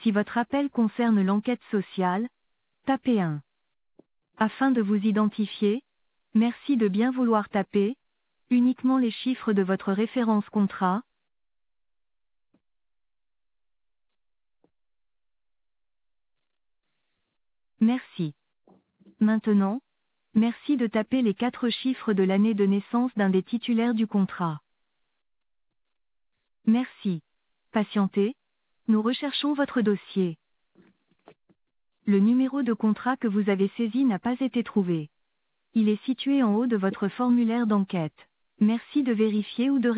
Si votre appel concerne l'enquête sociale, tapez 1. Afin de vous identifier, merci de bien vouloir taper uniquement les chiffres de votre référence contrat. Merci. Maintenant, merci de taper les 4 chiffres de l'année de naissance d'un des titulaires du contrat. Merci. Patientez, nous recherchons votre dossier. Le numéro de contrat que vous avez saisi n'a pas été trouvé. Il est situé en haut de votre formulaire d'enquête. Merci de vérifier ou de